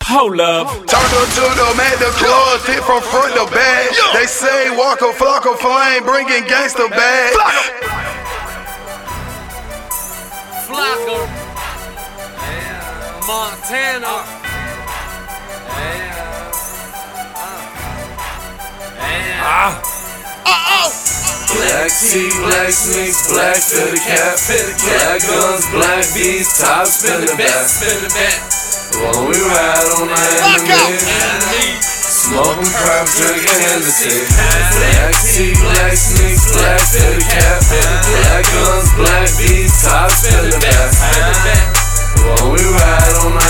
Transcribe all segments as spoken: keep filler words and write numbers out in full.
Hold up. Turn the to the make the clubs hit from front to back. They say walk a flock of flame, bringing gangsta back. Flocka, Montana, Ah. Black tea, black sneaks, black fitted cap, black guns, black beats, top spinning back. When we ride on the enemy, smoking crap, drinking Hennessy. Black tea, black sneaks, black fitted cap, black guns, black beats, top spinning back. When we ride on the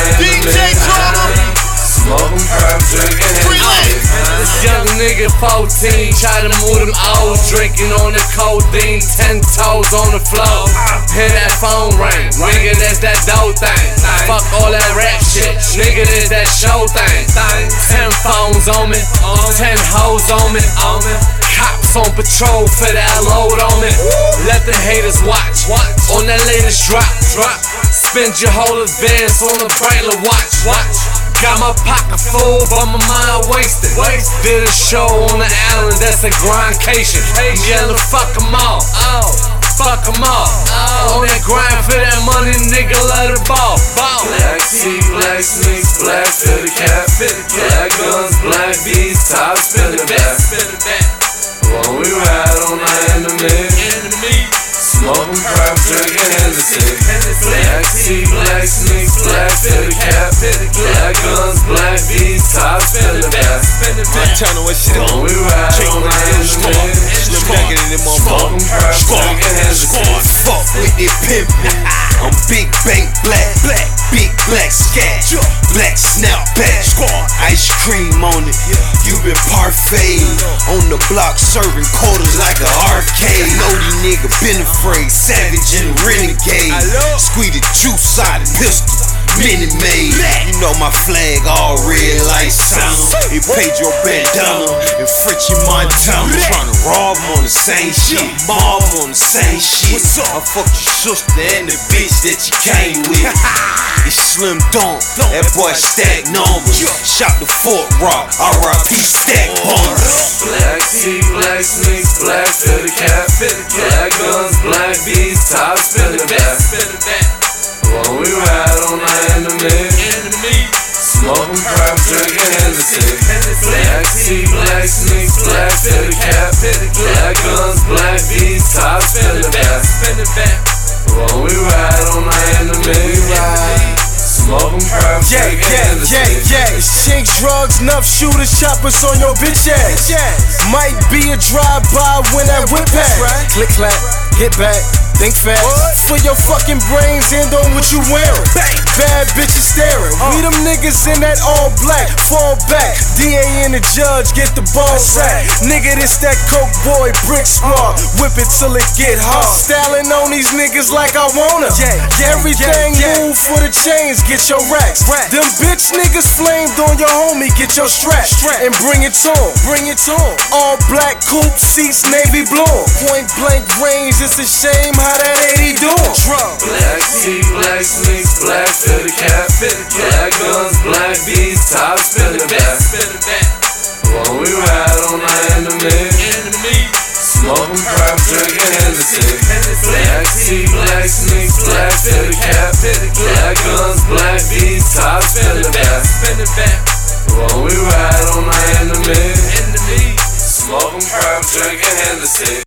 enemy, smoking crap, drinking Hennessy. This young nigga fourteen, try to move them old, drinking on the codeine, ten toes on the floor. Hear that phone ring, nigga, that's that dough thing. Fuck all that rap shit, nigga, that's that show thing. Ten phones on me, ten hoes on me. Cops on patrol for that load on me. Let the haters watch, on that latest drop. Spend your whole advance on a Breitling watch. Got my pocket full, but my mind wasted. Did a show on the island, that's a grindcation. Yelling, fuck them all, fuck them all. On that grind for that money, nigga, let it ball. Black tea, black sneaks, black fitted cap, black guns, black beats, top spinning back. When we ride on the enemy, smoking crap, drinking Hennessy. Black tea, black sneaks, black fitted cap, black guns, black beats, top spinning back. When we ride on the enemy, smoking crap, drinking Hennessy. Fuck with it pimpin'. I'm big bank black, black, big black scat, black snapback, ice cream on it. You been parfait on the block serving quarters like an arcade. Know these niggas been afraid, savage and renegade. Squeeze the juice out of pistol, Minute Maid. You know my flag all red like Santa. It Pedro bandana and Frenchie Montana. Tryna rob 'em on the same shit, mob on the same shit. I fucked your sister and the bitch that you came with. It's Slim Dunk, that boy stack numbers. Shot the Fort Rock, R I P stack bumpers. Black tea, black sneaks, black fitted cap, black guns, black beats, top spinning back. When we ride on the enemy, smoking crap, drinking Hennessy. Black tea, black sneaks, black fitted cap, black guns, black beats, top spinning back. When we ride on the enemy, smoking crap, drinking Hennessy. Yeah, yeah, Shank drugs, enough shooters, choppers on your bitch ass. Might be a drive-by when that whip pass. Click clap, get back. Think fast, for your fucking brains and on what you wearing. Bad bitches staring, we them niggas in that all black. Fall back, D A and the judge get the ball sack. Nigga, this that coke boy, brick squad. Whip it till it get hard. Styling on these niggas like I wanna. Everything move for the chains, get your racks. Them bitch niggas flamed on your homie, get your strap. And bring it on, bring it on. All black coupe seats, navy blue. Point blank range, it's a shame how that eighty doing. Black tea, black sneaks, black fitted cap, black guns, black beats, top spinning back. When we ride on the enemy, smoking crap, drinking Hennessy. Black tea, black sneaks, black fitted cap, black guns, black beats, top spinning back. When we ride on the enemy, smoking crap, drinking Hennessy.